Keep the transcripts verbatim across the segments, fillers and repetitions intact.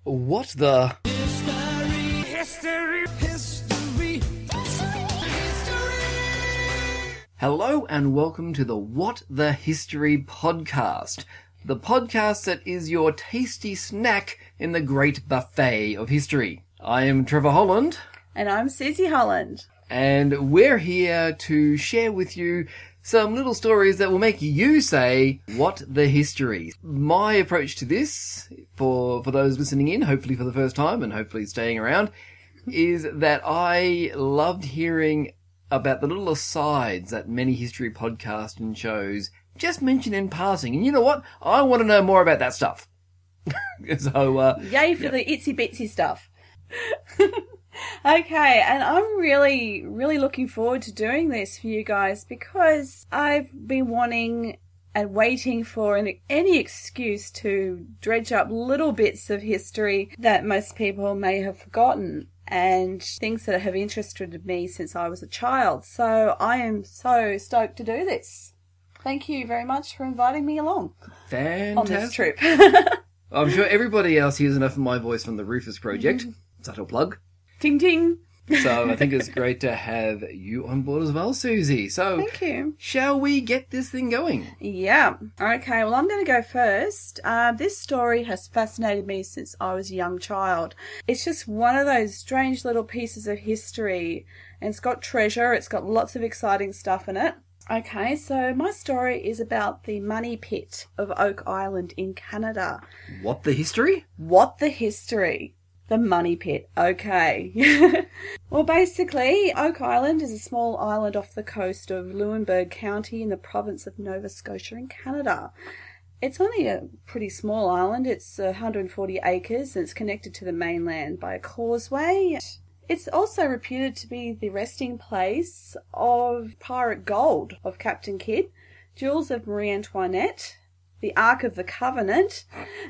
What the... History, history, history, history. Hello and welcome to the What the History podcast, the podcast that is your tasty snack in the great buffet of history. I am Trevor Holland. And I'm Susie Holland. And we're here to share with you some little stories that will make you say, what the history? My approach to this, for, for those listening in, hopefully for the first time and hopefully staying around, is that I loved hearing about the little asides that many history podcasts and shows just mention in passing. And you know what? I want to know more about that stuff. so, uh, Yay for yeah. the itsy bitsy stuff. Okay, and I'm really, really looking forward to doing this for you guys because I've been wanting and waiting for an, any excuse to dredge up little bits of history that most people may have forgotten and things that have interested me since I was a child. So I am so stoked to do this. Thank you very much for inviting me along Fantastic. on this trip. I'm sure everybody else hears enough of my voice from the Rufus Project. Mm-hmm. Subtle plug. Ting ting. So I think it's great to have you on board as well, Susie. So thank you. Shall we get this thing going? Yeah. Okay, well, I'm going to go first. Uh, this story has fascinated me since I was a young child. It's just one of those strange little pieces of history, and it's got treasure. It's got lots of exciting stuff in it. Okay, so my story is about the Money Pit of Oak Island in Canada. What the history? What the history? The Money Pit. Okay. Well, basically, Oak Island is a small island off the coast of Lunenburg County in the province of Nova Scotia in Canada. It's only a pretty small island. It's one hundred forty acres and it's connected to the mainland by a causeway. It's also reputed to be the resting place of Pirate Gold of Captain Kidd, Jewels of Marie Antoinette, the Ark of the Covenant,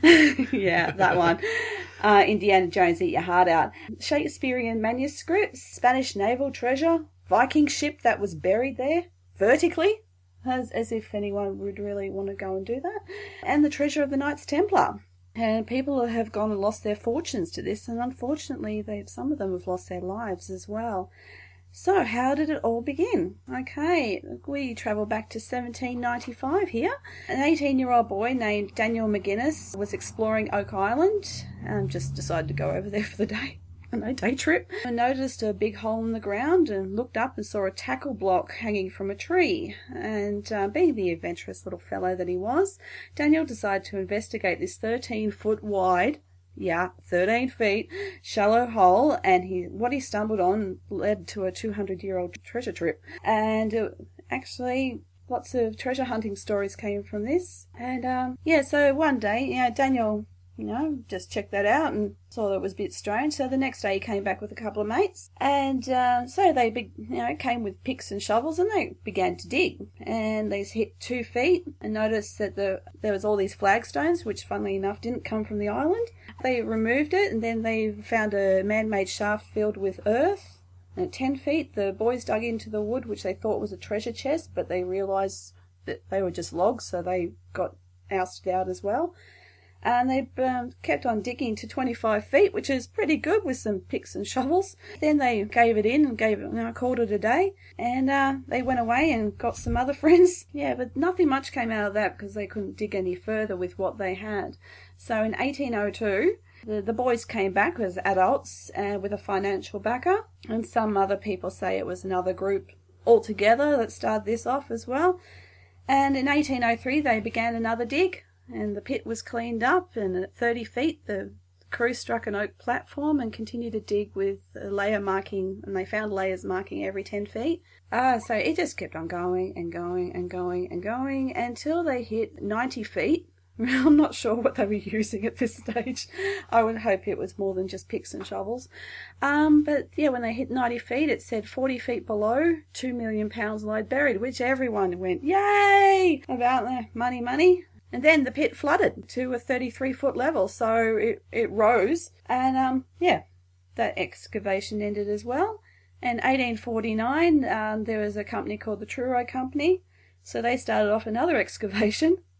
yeah, that one, uh, Indiana Jones, Eat Your Heart Out, Shakespearean manuscripts, Spanish naval treasure, Viking ship that was buried there, vertically, as, as if anyone would really want to go and do that, and the treasure of the Knights Templar. And people have gone and lost their fortunes to this, and unfortunately, they've, some of them have lost their lives as well. So, how did it all begin? Okay, we travel back to seventeen ninety-five here. An eighteen-year-old boy named Daniel McGuinness was exploring Oak Island and just decided to go over there for the day. A day trip. And noticed a big hole in the ground and looked up and saw a tackle block hanging from a tree. And uh, being the adventurous little fellow that he was, Daniel decided to investigate this thirteen-foot wide, yeah, thirteen feet, shallow hole, and he what he stumbled on led to a two hundred year old treasure trip. And uh, actually, lots of treasure hunting stories came from this. And um, yeah, so one day, you know, Daniel, you know, just checked that out and saw that it was a bit strange. So the next day he came back with a couple of mates. And uh, so they, be, you know, came with picks and shovels and they began to dig. And they hit two feet and noticed that the there was all these flagstones, which funnily enough didn't come from the island. They removed it and then they found a man-made shaft filled with earth. And at ten feet, the boys dug into the wood, which they thought was a treasure chest, but they realised that they were just logs, so they got ousted out as well. And they um, kept on digging to twenty-five feet, which is pretty good with some picks and shovels. Then they gave it in and gave it, you know, called it a day. And uh, they went away and got some other friends. Yeah, but nothing much came out of that because they couldn't dig any further with what they had. So in eighteen oh two, the, the boys came back as adults uh, with a financial backer. And some other people say it was another group altogether that started this off as well. And in eighteen oh three, they began another dig. And the pit was cleaned up, and at thirty feet, the crew struck an oak platform and continued to dig with a layer marking, and they found layers marking every ten feet. Ah, so it just kept on going and going and going and going until they hit ninety feet. I'm not sure what they were using at this stage. I would hope it was more than just picks and shovels. Um, but yeah, when they hit ninety feet, it said forty feet below, two million pounds lie buried, which everyone went, yay! About the money, money. And then the pit flooded to a thirty-three foot level, so it, it rose. And, um, yeah, that excavation ended as well. In eighteen forty-nine, um, there was a company called the Truro Company. So they started off another excavation.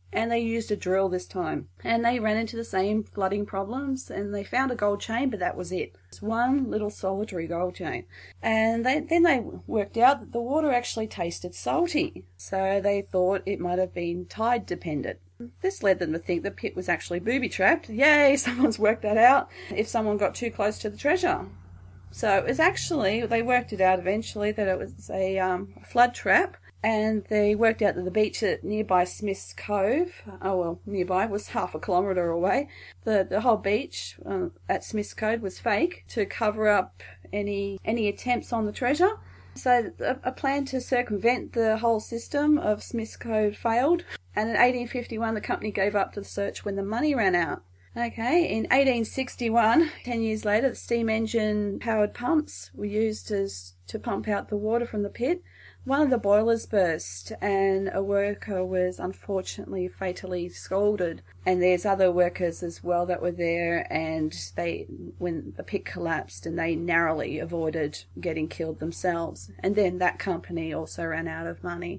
and they used a drill this time. And they ran into the same flooding problems, and they found a gold chain, but that was it. It's one little solitary gold chain. And they, then they worked out that the water actually tasted salty, so they thought it might have been tide dependent. This led them to think the pit was actually booby-trapped. Yay, someone's worked that out if someone got too close to the treasure. So it was actually, they worked it out eventually that it was a um, flood trap, and they worked out that the beach at nearby Smith's Cove, oh well, nearby, was half a kilometre away. The the whole beach uh, at Smith's Cove was fake to cover up any any attempts on the treasure. So a, a plan to circumvent the whole system of Smith's Cove failed, and in eighteen fifty-one the company gave up the search when the money ran out. Okay, in eighteen sixty-one, ten years later, the steam engine powered pumps were used as, to pump out the water from the pit. One of the boilers burst and a worker was unfortunately fatally scalded. And there's other workers as well that were there, and they, when the pit collapsed, and they narrowly avoided getting killed themselves. And then that company also ran out of money.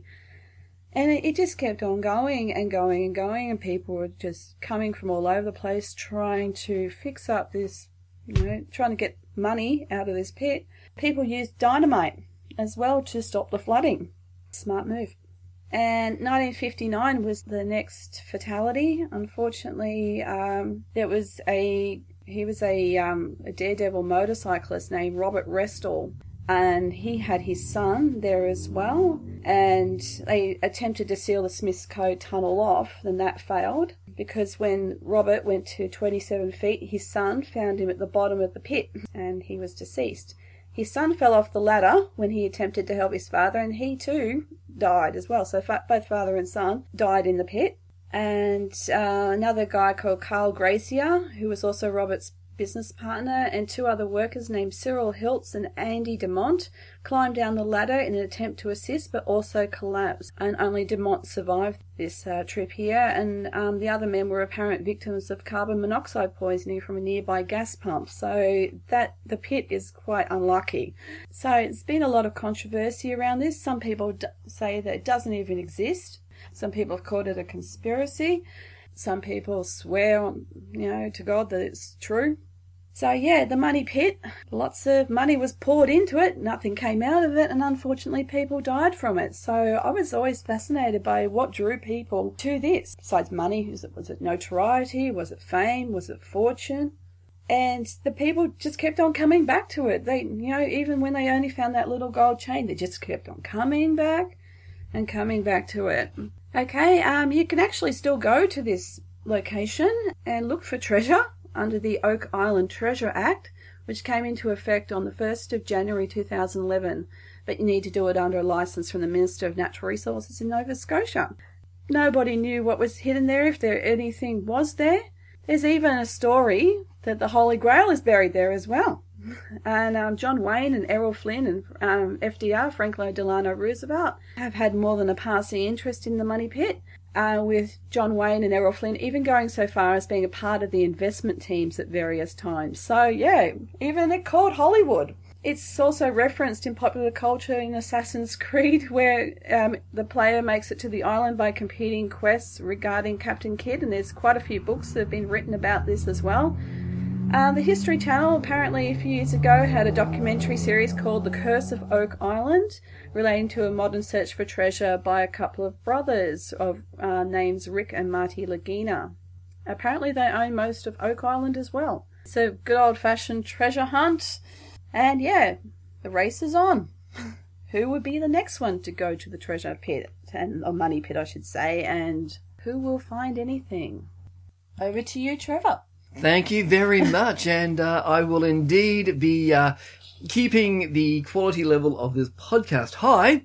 And it, it just kept on going and going and going, and people were just coming from all over the place trying to fix up this, you know, trying to get money out of this pit. People used dynamite as well to stop the flooding. Smart move. And nineteen fifty-nine was the next fatality. Unfortunately, um, there was a he was a, um, a daredevil motorcyclist named Robert Restall, and he had his son there as well. And they attempted to seal the Smith's Cove tunnel off, and that failed because when Robert went to twenty-seven feet, his son found him at the bottom of the pit, and he was deceased. His son fell off the ladder when he attempted to help his father, and he too died as well. So fa- both father and son died in the pit. And uh, another guy called Carl Gracier, who was also Robert's business partner, and two other workers named Cyril Hiltz and Andy DeMont climbed down the ladder in an attempt to assist, but also collapsed. And only DeMont survived this uh, trip here, and um, the other men were apparent victims of carbon monoxide poisoning from a nearby gas pump. So that the pit is quite unlucky. So it's been a lot of controversy around this. Some people d- say that it doesn't even exist. Some people have called it a conspiracy. Some people swear, you know, to God that it's true. So yeah, the money pit, lots of money was poured into it, nothing came out of it, and unfortunately people died from it. So I was always fascinated by what drew people to this. Besides money, was it, was it notoriety, was it fame, was it fortune? And the people just kept on coming back to it. They, you know, even when they only found that little gold chain, they just kept on coming back and coming back to it. Okay, um, you can actually still go to this location and look for treasure under the Oak Island Treasure Act, which came into effect on the first of January two thousand eleven, but you need to do it under a licence from the Minister of Natural Resources in Nova Scotia. Nobody knew what was hidden there, if there anything was there. There's even a story that the Holy Grail is buried there as well. And um, John Wayne and Errol Flynn and um, F D R, Franklin Delano Roosevelt, have had more than a passing interest in the money pit, uh, with John Wayne and Errol Flynn even going so far as being a part of the investment teams at various times. So yeah, even it called Hollywood. It's also referenced in popular culture in Assassin's Creed, where um, the player makes it to the island by completing quests regarding Captain Kidd, and there's quite a few books that have been written about this as well. Uh, the History Channel apparently a few years ago had a documentary series called The Curse of Oak Island, relating to a modern search for treasure by a couple of brothers of uh, names Rick and Marty Lagina. Apparently they own most of Oak Island as well. It's a good old-fashioned treasure hunt, and yeah, the race is on. Who would be the next one to go to the treasure pit, and or money pit I should say, and who will find anything? Over to you, Trevor. Thank you very much, and uh, I will indeed be uh, keeping the quality level of this podcast high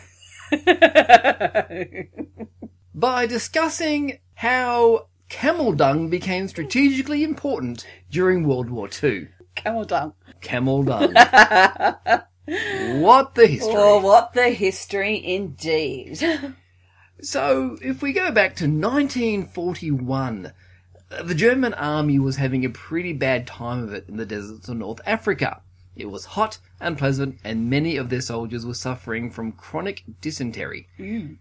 by discussing how camel dung became strategically important during World War Two. Camel dung. Camel dung. What the history. Oh, what the history indeed. So, if we go back to nineteen forty-one... the German army was having a pretty bad time of it in the deserts of North Africa. It was hot and pleasant, and many of their soldiers were suffering from chronic dysentery. Mm.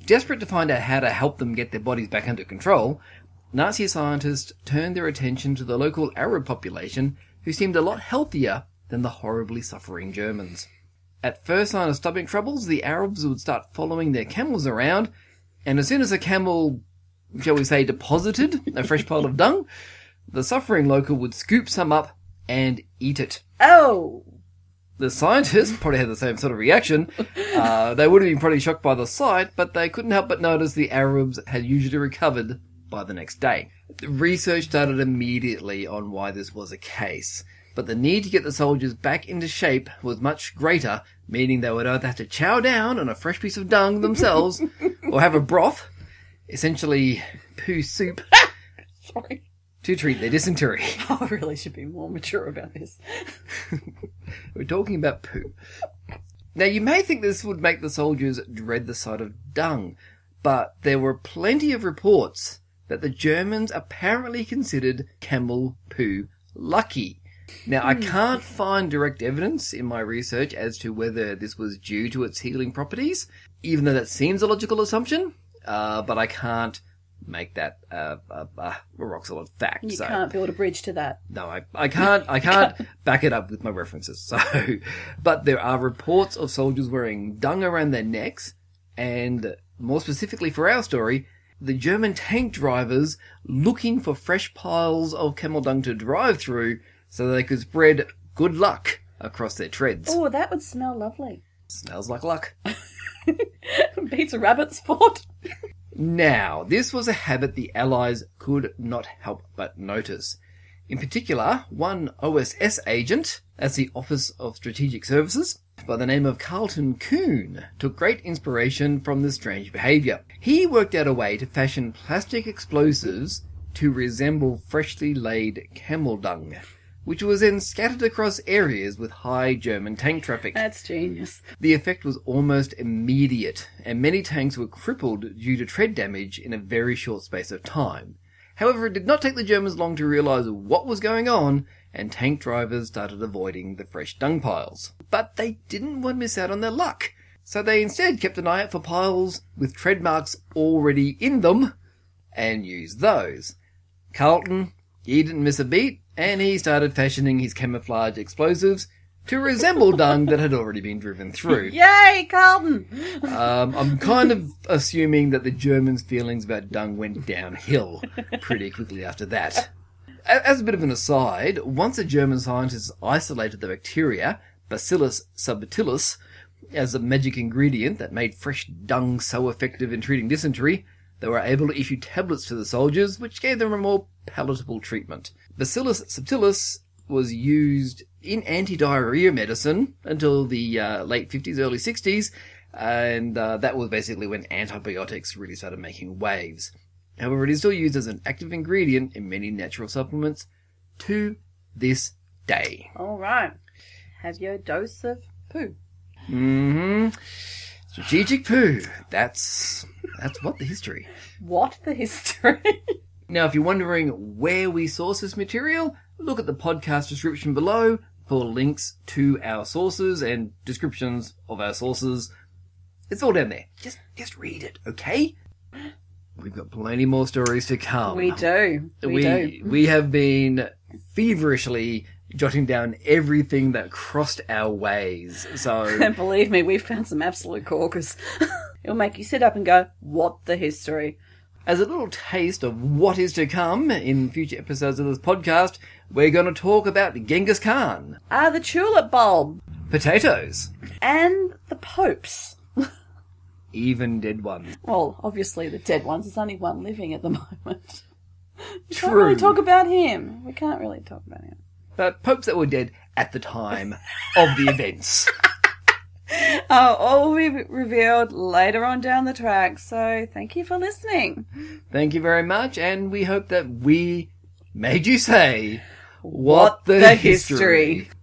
Desperate to find out how to help them get their bodies back under control, Nazi scientists turned their attention to the local Arab population, who seemed a lot healthier than the horribly suffering Germans. At first sign of stomach troubles, the Arabs would start following their camels around, and as soon as a camel, shall we say, deposited a fresh pile of dung, the suffering local would scoop some up and eat it. Oh! The scientists probably had the same sort of reaction. Uh, they would have been pretty shocked by the sight, but they couldn't help but notice the Arabs had usually recovered by the next day. The research started immediately on why this was a case, but the need to get the soldiers back into shape was much greater, meaning they would either have to chow down on a fresh piece of dung themselves, or have a broth, essentially poo soup, Sorry. to treat their dysentery. I really should be more mature about this. We're talking about poo. Now, you may think this would make the soldiers dread the sight of dung, but there were plenty of reports that the Germans apparently considered camel poo lucky. Now, I can't find direct evidence in my research as to whether this was due to its healing properties, even though that seems a logical assumption, uh, but I can't make that uh, a, a rock solid fact. You so. can't build a bridge to that. No, I, I can't. I can't back it up with my references. So, but there are reports of soldiers wearing dung around their necks, and more specifically for our story, the German tank drivers looking for fresh piles of camel dung to drive through, so they could spread good luck across their treads. Oh, that would smell lovely. Smells like luck. Beats a rabbit's foot. Now, this was a habit the Allies could not help but notice. In particular, one O S S agent, as the Office of Strategic Services, by the name of Carlton Kuhn, took great inspiration from this strange behaviour. He worked out a way to fashion plastic explosives to resemble freshly laid camel dung, which was then scattered across areas with high German tank traffic. That's genius. The effect was almost immediate, and many tanks were crippled due to tread damage in a very short space of time. However, it did not take the Germans long to realise what was going on, and tank drivers started avoiding the fresh dung piles. But they didn't want to miss out on their luck, so they instead kept an eye out for piles with tread marks already in them, and used those. Carlton, he didn't miss a beat, and he started fashioning his camouflage explosives to resemble dung that had already been driven through. Yay, Carlton! Um, I'm kind of assuming that the Germans' feelings about dung went downhill pretty quickly after that. As a bit of an aside, once the German scientists isolated the bacteria, Bacillus subtilis, as a magic ingredient that made fresh dung so effective in treating dysentery, they were able to issue tablets to the soldiers, which gave them a more palatable treatment. Bacillus subtilis was used in anti-diarrhea medicine until the uh, late fifties, early sixties, and uh, that was basically when antibiotics really started making waves. However, it is still used as an active ingredient in many natural supplements to this day. All right. Have your dose of poo. Mm-hmm. Strategic poo. That's that's what the history. What the history? Now, if you're wondering where we source this material, look at the podcast description below for links to our sources and descriptions of our sources. It's all down there. Just just read it, okay? We've got plenty more stories to come. We do. We, we, do. we have been feverishly jotting down everything that crossed our ways. So And believe me, we've found some absolute corkers. It'll make you sit up and go, what the history? as a little taste of what is to come in future episodes of this podcast, we're going to talk about Genghis Khan, Ah, the tulip bulb. potatoes, And the popes. even dead ones. Well, obviously the dead ones. There's only one living at the moment. We can't True. really talk about him. We can't really talk about him. But popes that were dead at the time of the events. Oh, all will be revealed later on down the track. So thank you for listening. Thank you very much, and we hope that we made you say, What what, the, the history. history.